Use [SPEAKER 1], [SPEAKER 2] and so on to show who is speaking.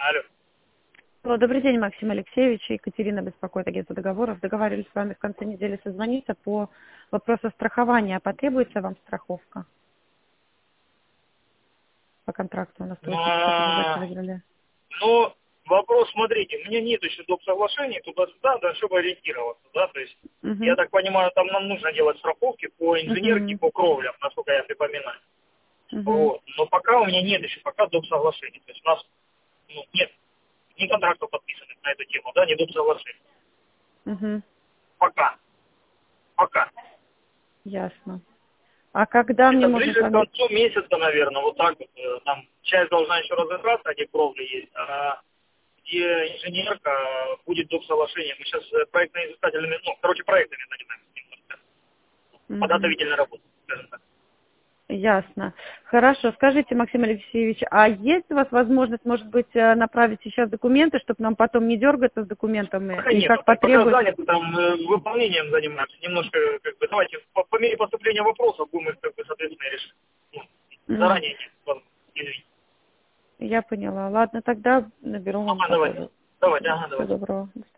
[SPEAKER 1] Алло.
[SPEAKER 2] Алло, добрый день, Максим Алексеевич. Екатерина беспокоит агентство договоров. Договаривались с вами в конце недели созвониться по вопросу страхования. Потребуется вам страховка по контракту на стройку в феврале?
[SPEAKER 1] Ну, вопрос, смотрите, у меня нет еще доп. Соглашений, туда-сюда, да, чтобы ориентироваться, да, то есть, я
[SPEAKER 2] Угу.
[SPEAKER 1] так понимаю, там нам нужно делать страховки по инженерке,
[SPEAKER 2] Угу.
[SPEAKER 1] по кровлям, насколько я припоминаю.
[SPEAKER 2] Угу.
[SPEAKER 1] Вот. Но пока у меня нет еще пока доп. Соглашений, то есть у нас нет ни контрактов подписанных на эту тему, да, ни доп. Соглашений.
[SPEAKER 2] Угу.
[SPEAKER 1] Пока. Пока.
[SPEAKER 2] Ясно. А когда мне
[SPEAKER 1] Это
[SPEAKER 2] можно с
[SPEAKER 1] ближе к
[SPEAKER 2] вами...
[SPEAKER 1] концу месяца, наверное, вот так вот. Там часть должна еще разобраться, где кровли есть, а где инженерка будет доп. Соглашение. Мы сейчас проектно-изыскательными, проектами занимаемся немножко.
[SPEAKER 2] Угу.
[SPEAKER 1] Подготовительной работой, скажем так.
[SPEAKER 2] Ясно. Хорошо. Скажите, Максим Алексеевич, а есть у вас возможность, может быть, направить сейчас документы, чтобы нам потом не дергаться с документами
[SPEAKER 1] Пока
[SPEAKER 2] и
[SPEAKER 1] нет,
[SPEAKER 2] как
[SPEAKER 1] пока
[SPEAKER 2] потребуется?
[SPEAKER 1] заняты там выполнением занимаемся. Немножко, как бы, давайте по мере поступления вопросов будем их, как бы, соответственно, решить.
[SPEAKER 2] Мгм.
[SPEAKER 1] Заранее нет, ладно, извините.
[SPEAKER 2] Я поняла. Ладно, тогда наберу вам
[SPEAKER 1] Ага, давайте.
[SPEAKER 2] попозже.
[SPEAKER 1] Давайте, ага,
[SPEAKER 2] Всего
[SPEAKER 1] давайте.
[SPEAKER 2] доброго. До свидания.